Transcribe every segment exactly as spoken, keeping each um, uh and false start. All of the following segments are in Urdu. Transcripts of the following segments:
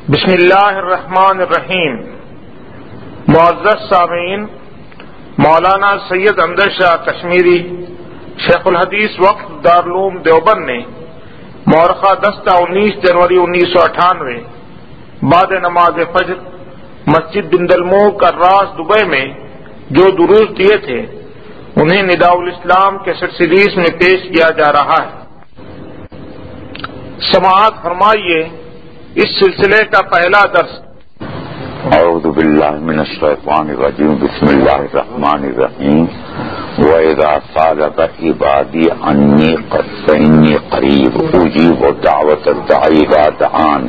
بسم اللہ الرحمن الرحیم۔ معزز سامعین، مولانا سید امجد شاہ کشمیری شیخ الحدیث وقف دارالعلوم دیوبند نے مورخہ دستہ انیس جنوری انیس سو اٹھانوے بعد نماز فجر مسجد بن دلمو کراس دبئی میں جو دروس دیے تھے انہیں نداء الاسلام کے سیٹ سیریز میں پیش کیا جا رہا ہے۔ سماعت فرمائیے اس سلسلے کا پہلا درس۔ اعوذ باللہ من الشیطان الرجیم، بسم اللہ الرحمن الرحیم۔ وَإِذَا سَأَلَكَ عِبَادِي عَنِّي فَإِنِّي قَرِيبٌ أُجِيبُ دَعْوَةَ الدَّاعِ إِذَا دَعَانِ۔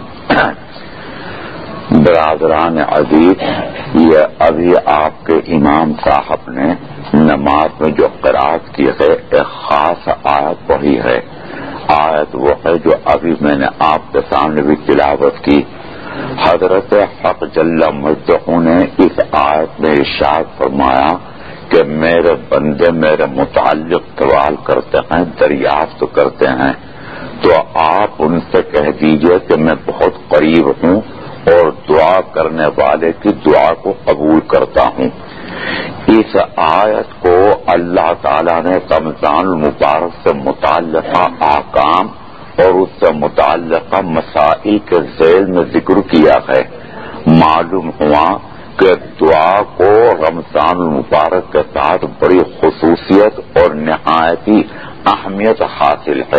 برادران عزیز، یہ ابھی آپ کے امام صاحب نے نماز میں جو قرأت کی ہے ایک خاص آیت پڑھی ہے۔ آیت وہ ہے جو ابھی میں نے آپ کے سامنے بھی تلاوت کی۔ حضرت حق جل مجدہ نے اس آیت میں ارشاد فرمایا کہ میرے بندے میرے متعلق سوال کرتے ہیں، دریافت کرتے ہیں، تو آپ ان سے کہہ دیجئے کہ میں بہت قریب ہوں اور دعا کرنے والے کی دعا کو قبول کرتا ہوں۔ اس آیت کو اللہ تعالیٰ نے رمضان المبارک سے متعلقہ احکام اور اس سے متعلقہ مسائل کے ذیل میں ذکر کیا ہے۔ معلوم ہوا کہ دعا کو رمضان المبارک کے ساتھ بڑی خصوصیت اور نہایتی اہمیت حاصل ہے،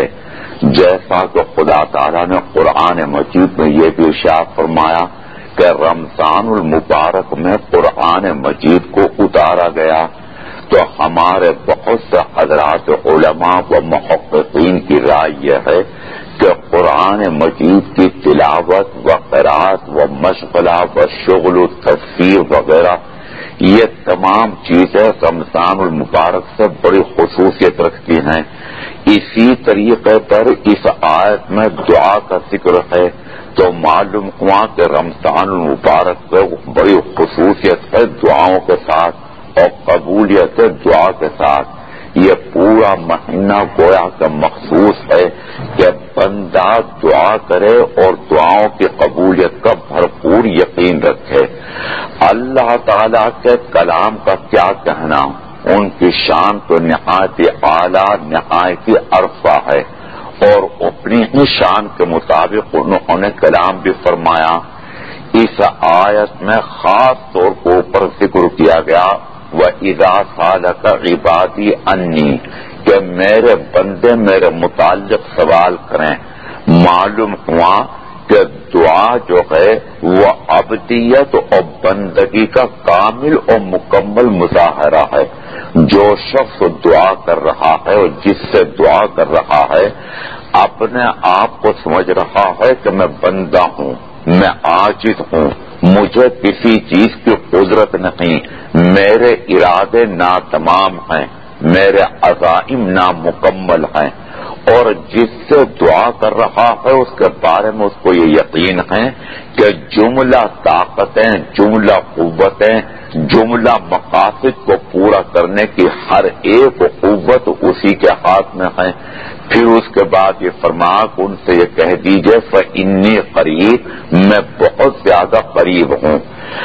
جیسا کہ خدا تعالیٰ نے قرآن مجید میں یہ بھی ارشاد فرمایا کہ رمضان المبارک میں قرآن مجید کو اتارا گیا۔ تو ہمارے بہت سے حضرات علماء و محققین کی رائے یہ ہے کہ قرآن مجید کی تلاوت و قرأت و مشغلہ و شغل و تفسیر وغیرہ یہ تمام چیزیں رمضان المبارک سے بڑی خصوصیت رکھتی ہیں۔ اسی طریقے پر اس آیت میں دعا کا ذکر ہے، تو معلوم ہوا کہ رمضان المبارک کو بڑی خصوصیت ہے دعاؤں کے ساتھ اور قبولیت دعا کے ساتھ۔ یہ پورا مہینہ گویا کہ مخصوص ہے کہ بندہ دعا کرے اور دعاؤں کی قبولیت کا بھرپور یقین رکھے۔ اللہ تعالیٰ کے کلام کا کیا کہنا، ان کی شان تو نہایت اعلیٰ نہایت عرفہ ہے، اور اپنی ہی شان کے مطابق انہوں نے کلام بھی فرمایا۔ اس آیت میں خاص طور کے اوپر ذکر کیا گیا وَإِذَا سَأَلَكَ عِبَادِي عَنِّي، کہ میرے بندے میرے متعلق سوال کریں۔ معلوم ہوا کہ دعا جو ہے وہ عبدیت اور بندگی کا کامل اور مکمل مظاہرہ ہے۔ جو شخص دعا کر رہا ہے اور جس سے دعا کر رہا ہے اپنے آپ کو سمجھ رہا ہے کہ میں بندہ ہوں، میں عاجز ہوں، مجھے کسی چیز کی قدرت نہیں، میرے ارادے ناتمام ہیں، میرے عزائم نامکمل ہیں، اور جس سے دعا کر رہا ہے اس کے بارے میں اس کو یہ یقین ہے کہ جملہ طاقتیں، جملہ قوتیں، جملہ مقاصد کو پورا کرنے کی ہر ایک قوت اسی کے ہاتھ میں ہے۔ پھر اس کے بعد یہ فرمایا کہ ان سے یہ کہہ دیجئے فَإِنِّي قریب، میں بہت زیادہ قریب ہوں۔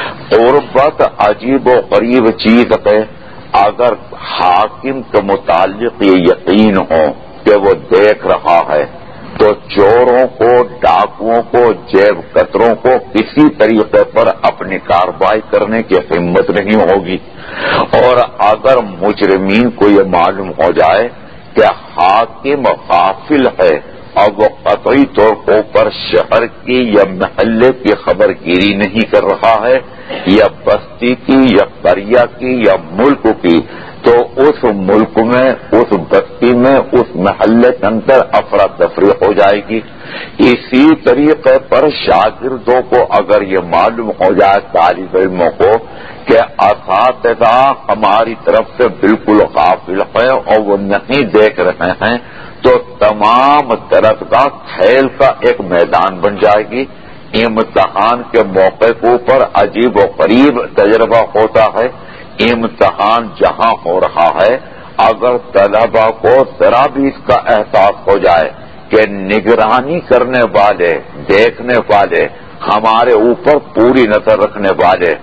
قربت عجیب و قریب چیز ہے۔ اگر حاکم کے متعلق یہ یقین ہو کہ وہ دیکھ رہا ہے تو چوروں کو، ڈاکوؤں کو، جیب کتروں کو کسی طریقے پر اپنی کارروائی کرنے کی ہمت نہیں ہوگی، اور اگر مجرمین کو یہ معلوم ہو جائے کہ حاکم غافل ہے اور وہ قطعی طور پر شہر کی یا محلے کی خبر گیری نہیں کر رہا ہے یا بستی کی یا قریہ کی یا ملک کی، تو اس ملک میں، اس بستی میں، اس محلے کے اندر افراتفری ہو جائے گی۔ اسی طریقے پر شاگردوں کو اگر یہ معلوم ہو جائے طالب علموں کو کہ اساتذہ ہماری طرف سے بالکل غافل ہیں اور وہ نہیں دیکھ رہے ہیں، تو تمام درسگاہ کھیل کا ایک میدان بن جائے گی۔ امتحان کے موقع کے اوپر عجیب و غریب تجربہ ہوتا ہے۔ امتحان جہاں ہو رہا ہے اگر طلبہ کو ذرا بھی اس کا احساس ہو جائے کہ نگرانی کرنے والے، دیکھنے والے ہمارے اوپر پوری نظر رکھنے والے.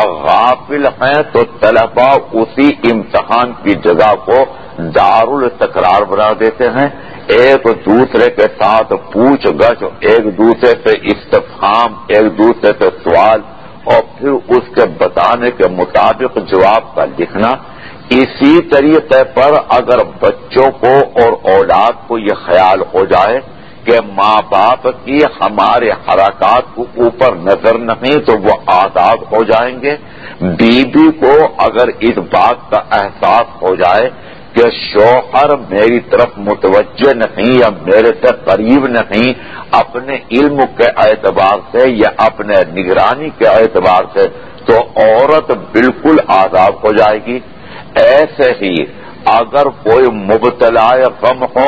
غافل ہیں تو طلبا اسی امتحان کی جگہ کو دار التکرار بنا دیتے ہیں. ایک دوسرے کے ساتھ پوچھ گچھ، ایک دوسرے سے استفہام، ایک دوسرے سے سوال، اور پھر اس کے بتانے کے مطابق جواب کا لکھنا. اسی طریقے پر اگر بچوں کو اور اولاد کو یہ خیال ہو جائے کہ ماں باپ کی ہمارے حرکات کو اوپر نظر نہیں تو وہ آزاد ہو جائیں گے. بیوی کو اگر اس بات کا احساس ہو جائے کہ شوہر میری طرف متوجہ نہیں یا میرے سے قریب نہیں اپنے علم کے اعتبار سے یا اپنے نگرانی کے اعتبار سے، تو عورت بالکل آزاد ہو جائے گی. ایسے ہی اگر کوئی مبتلا غم ہو،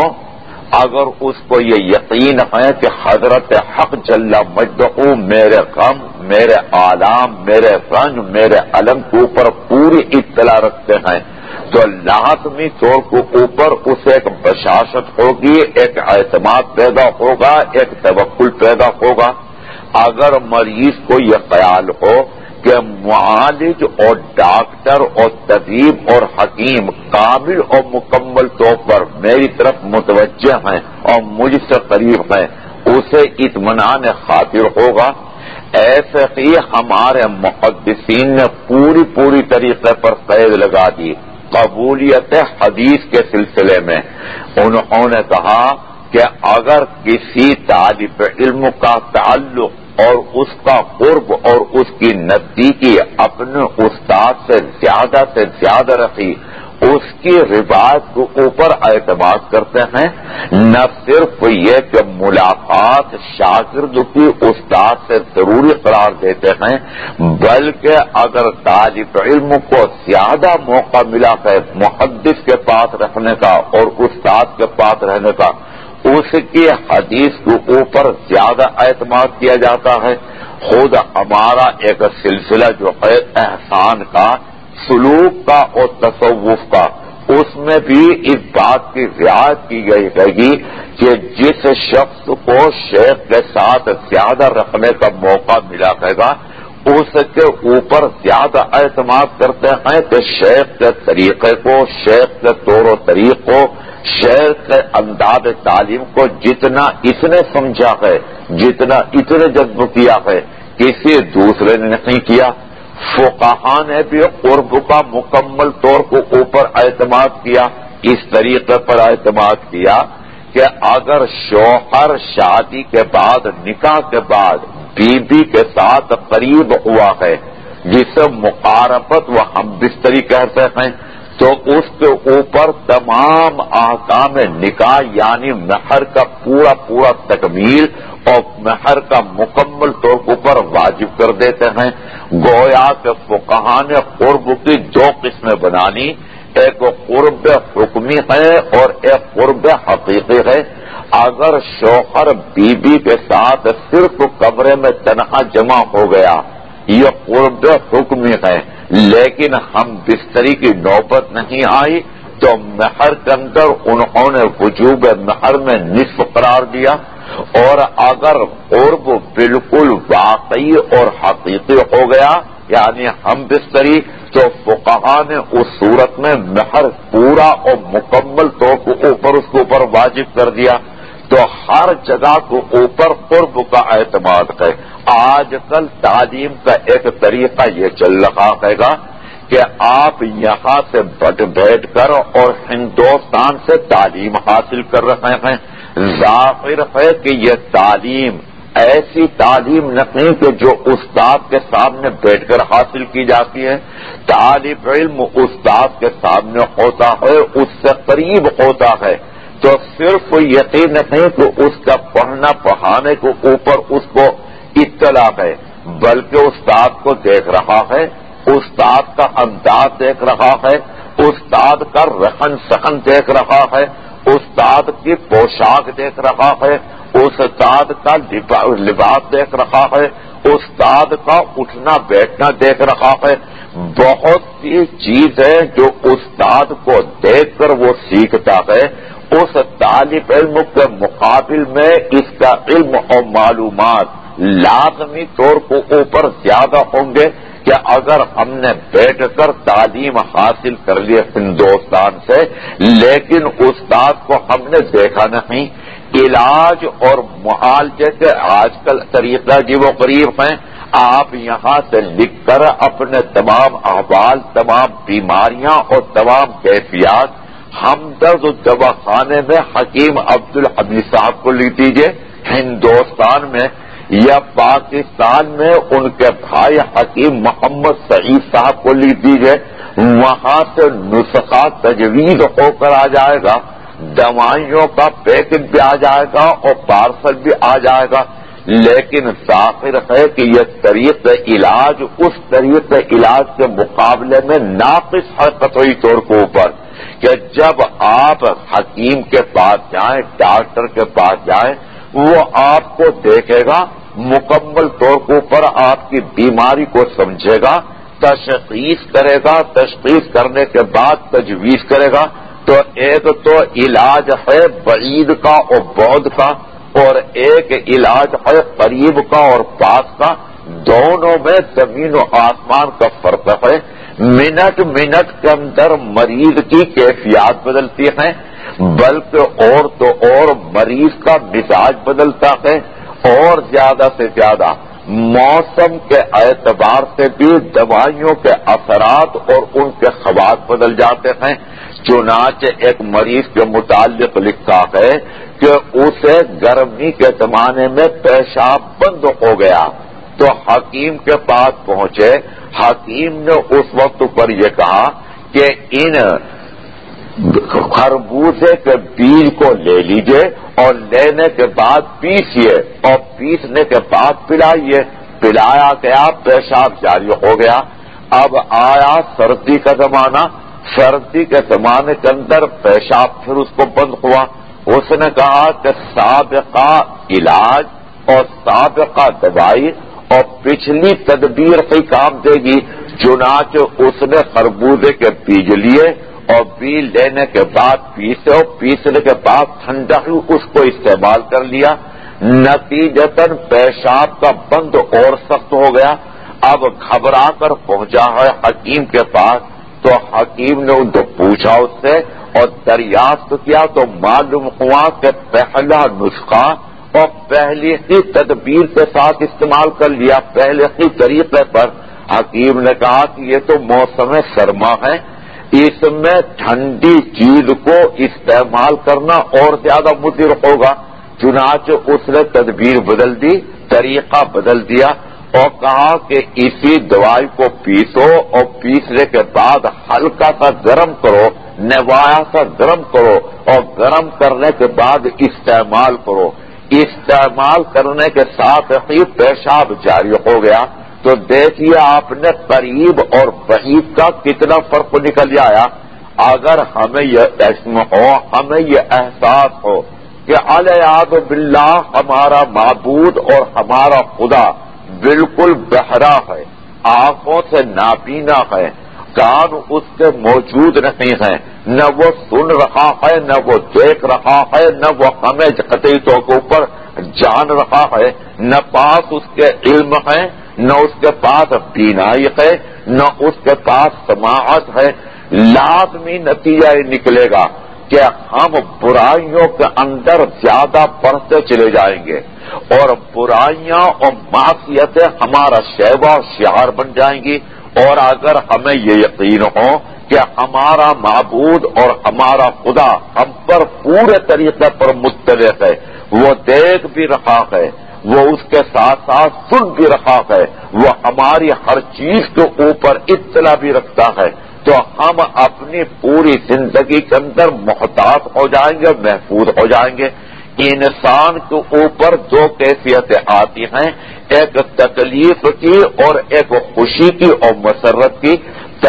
اگر اس کو یہ یقین ہے کہ حضرت حق جل مجدہ میرے غم، میرے آلام، میرے رنج، میرے علم کے اوپر پوری اطلاع رکھتے ہیں، تو لازمی طور کے اوپر اسے ایک بشاشت ہوگی، ایک اعتماد پیدا ہوگا، ایک توکل پیدا ہوگا. اگر مریض کو یہ خیال ہو کہ معالج اور ڈاکٹر اور طبیب اور حکیم کامل اور مکمل طور پر میری طرف متوجہ ہیں اور مجھ سے قریب ہیں، اسے اطمینان خاطر ہوگا. ایسے ہی ہمارے محدثین نے پوری پوری طریقے پر قید لگا دی قبولیت حدیث کے سلسلے میں. انہوں نے کہا کہ اگر کسی طالب علم کا تعلق اور اس کا قرب اور اس کی نزدیکی اپنے استاد سے زیادہ سے زیادہ رکھی، اس کی روایت کے اوپر اعتماد کرتے ہیں. نہ صرف یہ کہ ملاقات شاگرد کی استاد سے ضروری قرار دیتے ہیں، بلکہ اگر طالب علم کو زیادہ موقع ملا ہے محدث کے پاس رہنے کا اور استاد کے پاس رہنے کا، اس کی حدیث کے اوپر زیادہ اعتماد کیا جاتا ہے. خود ہمارا ایک سلسلہ جو ہے احسان کا، سلوک کا اور تصوف کا، اس میں بھی اس بات کی رعایت کی گئی رہے گی کہ جس شخص کو شیخ کے ساتھ زیادہ رکھنے کا موقع ملا رہے گا اس کے اوپر زیادہ اعتماد کرتے ہیں کہ شیخ کے طریقے کو، شیخ کے طور و طریق کو، شیخ کے انداز تعلیم کو جتنا اس نے سمجھا ہے، جتنا اس نے جذب کیا ہے، کسی دوسرے نے نہیں کیا. فقہاء نے بھی قرب کا مکمل طور کو اوپر اعتماد کیا. اس طریقے پر اعتماد کیا کہ اگر شوہر شادی کے بعد، نکاح کے بعد بیوی کے ساتھ قریب ہوا ہے، جسے مقاربت و ہم بستری کہتے ہیں، تو اس کے اوپر تمام احکام نکاح یعنی مہر کا پورا پورا تکمیل اور مہر کا مکمل طور پر واجب کر دیتے ہیں. گویا کہ فقہاء نے قرب کی دو قسمیں بنانی، ایک قرب حکمی ہے اور ایک قرب حقیقی ہے. اگر شوہر بیوی کے ساتھ صرف کمرے میں تنہا جمع ہو گیا یہ قرب حکمی ہے، لیکن ہم بستری کی نوبت نہیں آئی تو مہر کے اندر انہوں نے وجوب مہر میں نصف قرار دیا. اور اگر قرب بالکل واقعی اور حقیقی ہو گیا یعنی ہم بستری، تو فقہاء نے اس صورت میں مہر پورا اور مکمل طور کے اوپر اس کے اوپر واجب کر دیا. تو ہر جگہ کو اوپر قرب کا اعتماد ہے. آج کل تعلیم کا ایک طریقہ یہ چل رہا ہے گا کہ آپ یہاں سے بٹ بیٹھ کر اور ہندوستان سے تعلیم حاصل کر رہے ہیں. ظاہر ہے کہ یہ تعلیم ایسی تعلیم نہیں کہ جو استاد کے سامنے بیٹھ کر حاصل کی جاتی ہے. طالب علم استاد کے سامنے ہوتا ہے، اس سے قریب ہوتا ہے، تو صرف یقین نہیں کہ اس کا پڑھنا پڑھانے کے اوپر اس کو اطلاع ہے، بلکہ استاد کو دیکھ رہا ہے، استاد کا انداز دیکھ رہا ہے، استاد کا رہن سہن دیکھ رہا ہے، استاد کی پوشاک دیکھ رہا ہے، استاد کا لباس دیکھ رہا ہے، استاد کا اٹھنا بیٹھنا دیکھ رہا ہے. بہت سی چیزیں جو استاد کو دیکھ کر وہ سیکھتا ہے، اس طالب علم کے مقابل میں اس کا علم اور معلومات لازمی طور کو اوپر زیادہ ہوں گے کہ اگر ہم نے بیٹھ کر تعلیم حاصل کر لی ہندوستان سے لیکن استاد کو ہم نے دیکھا نہیں. علاج اور معالجے کے آج کل طریقہ جی وہ قریب ہیں. آپ یہاں سے لکھ کر اپنے تمام احوال، تمام بیماریاں اور تمام کیفیات ہمدرد دواخانے میں حکیم عبدالحمید صاحب کو لکھ دیجیے ہندوستان میں، یا پاکستان میں ان کے بھائی حکیم محمد سعید صاحب کو لکھ دیجیے. وہاں سے نسخہ تجویز ہو کر آ جائے گا، دوائیوں کا پیکٹ بھی آ جائے گا اور پارسل بھی آ جائے گا. لیکن ظاہر ہے کہ یہ طریقہ علاج اس طریقے علاج کے مقابلے میں ناقص ہے قطعی طور کے اوپر، کہ جب آپ حکیم کے پاس جائیں، ڈاکٹر کے پاس جائیں، وہ آپ کو دیکھے گا، مکمل طور کے اوپر آپ کی بیماری کو سمجھے گا، تشخیص کرے گا، تشخیص کرنے کے بعد تجویز کرے گا. تو ایک تو علاج ہے بعید کا اور بعد کا، اور ایک علاج ہے قریب کا اور پاس کا. دونوں میں زمین و آسمان کا فرق ہے. منٹ منٹ کے اندر مریض کی کیفیات بدلتی ہیں، بلکہ اور تو اور مریض کا مزاج بدلتا ہے، اور زیادہ سے زیادہ موسم کے اعتبار سے بھی دوائیوں کے اثرات اور ان کے خواص بدل جاتے ہیں. چنانچہ ایک مریض کے متعلق لکھا ہے کہ اسے گرمی کے زمانے میں پیشاب بند ہو گیا تو حکیم کے پاس پہنچے. حکیم نے اس وقت پر یہ کہا کہ ان خربوزے کے بیج کو لے لیجئے اور لینے کے بعد پیسیے اور پیسنے کے بعد پلائیے. پلایا گیا، پیشاب جاری ہو گیا. اب آیا سردی کا زمانہ، سردی کے زمانے کے اندر پیشاب پھر اس کو بند ہوا. اس نے کہا کہ سابقہ علاج اور سابقہ دوائی اور پچھلی تدبیر ہی کام دے گی. چنانچہ اس نے خربوزے کے بیج لیے اور بیج لینے کے بعد پیسے اور پیسنے کے بعد ٹھنڈا ہی اس کو استعمال کر لیا. نتیجتاً پیشاب کا بند اور سخت ہو گیا. اب گھبرا کر پہنچا ہے حکیم کے پاس، تو حکیم نے ان کو پوچھا اس سے اور دریافت کیا تو معلوم ہوا کہ پہلا نسخہ اور پہلی ہی تدبیر کے ساتھ استعمال کر لیا، پہلے ہی طریقے پر. حکیم نے کہا کہ یہ تو موسم سرما ہے، اس میں ٹھنڈی چیز کو استعمال کرنا اور زیادہ مضر ہوگا. چنانچہ اس نے تدبیر بدل دی، طریقہ بدل دیا اور کہا کہ اسی دوائی کو پیسو اور پیسنے کے بعد ہلکا سا گرم کرو، نوایا سا گرم کرو اور گرم کرنے کے بعد استعمال کرو. استعمال کرنے کے ساتھ ہی پیشاب جاری ہو گیا. تو دیکھیے آپ نے قریب اور بعید کا کتنا فرق نکل آیا. اگر ہمیں یہ علم ہو، ہمیں یہ احساس ہو کہ الیاذ باللہ ہمارا معبود اور ہمارا خدا بالکل بہرا ہے، آنکھوں سے نابینا ہے، کان اس کے موجود نہیں ہیں، نہ وہ سن رہا ہے، نہ وہ دیکھ رہا ہے، نہ وہ ہمیں قطعی طور کے اوپر جان رہا ہے، نہ پاس اس کے علم ہے، نہ اس کے پاس بینائی ہے، نہ اس کے پاس سماعت ہے. لازمی نتیجہ یہ نکلے گا کہ ہم برائیوں کے اندر زیادہ بڑھتے چلے جائیں گے اور برائیاں اور معصیتیں ہمارا شیوا اور شعار بن جائیں گی. اور اگر ہمیں یہ یقین ہو کہ ہمارا معبود اور ہمارا خدا ہم پر پورے طریقے پر مطلع ہے، وہ دیکھ بھی رہا ہے، وہ اس کے ساتھ ساتھ سن بھی رہا ہے، وہ ہماری ہر چیز کے اوپر اطلاع بھی رکھتا ہے، تو ہم اپنی پوری زندگی کے اندر محتاط ہو جائیں گے، محفوظ ہو جائیں گے. انسان کے اوپر دو کیفیتیں آتی ہیں، ایک تکلیف کی اور ایک خوشی کی اور مسرت کی.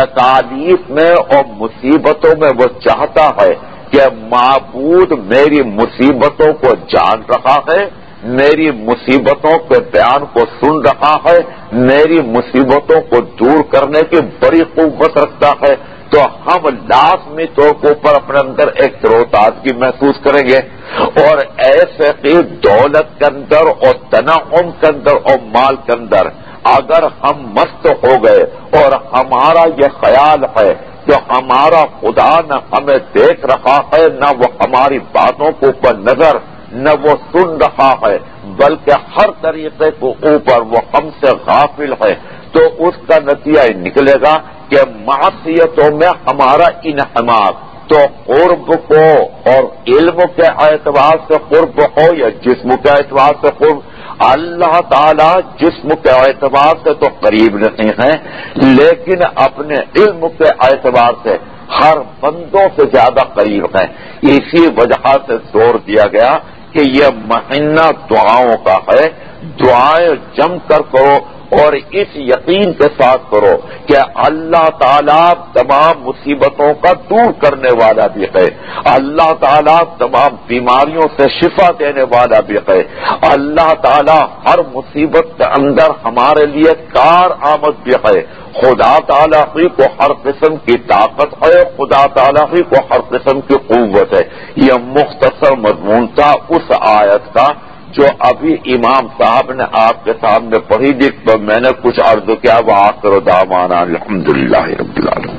تکالیف میں اور مصیبتوں میں وہ چاہتا ہے کہ معبود میری مصیبتوں کو جان رہا ہے، میری مصیبتوں کے بیان کو سن رہا ہے، میری مصیبتوں کو دور کرنے کی بڑی قوت رکھتا ہے. تو ہم لازمی طور کے اوپر اپنے اندر ایک تروتازگی محسوس کریں گے. اور ایسے کہ دولت کے اندر اور تنعم کے اندر اور مال کے اندر اگر ہم مست ہو گئے اور ہمارا یہ خیال ہے کہ ہمارا خدا نہ ہمیں دیکھ رہا ہے، نہ وہ ہماری باتوں کے اوپر نظر، نہ وہ سن رہا ہے، بلکہ ہر طریقے کو اوپر وہ ہم سے غافل ہے، تو اس کا نتیجہ نکلے گا کہ معصیتوں میں ہمارا انہماک تو قرب کو اور علم کے اعتبار سے قرب ہو یا جسم کے اعتبار سے قرب، اللہ تعالی جسم کے اعتبار سے تو قریب نہیں ہے، لیکن اپنے علم کے اعتبار سے ہر بندوں سے زیادہ قریب ہے۔ اسی وجہ سے زور دیا گیا کہ یہ مہینہ دعاؤں کا ہے، دعائیں جم کر کرو اور اس یقین کے ساتھ کرو کہ اللہ تعالیٰ تمام مصیبتوں کا دور کرنے والا بھی ہے، اللہ تعالیٰ تمام بیماریوں سے شفا دینے والا بھی ہے، اللہ تعالیٰ ہر مصیبت کے اندر ہمارے لیے کار آمد بھی ہے، خدا تعالیٰ ہی کو ہر قسم کی طاقت ہے، خدا تعالیٰ ہی کو ہر قسم کی قوت ہے۔ یہ مختصر مضمون تھا اس آیت کا جو ابھی امام صاحب نے آپ کے سامنے پڑھی، جس پر میں نے کچھ عرض کیا، وآخر دعوانا الحمدللہ رب العالمین۔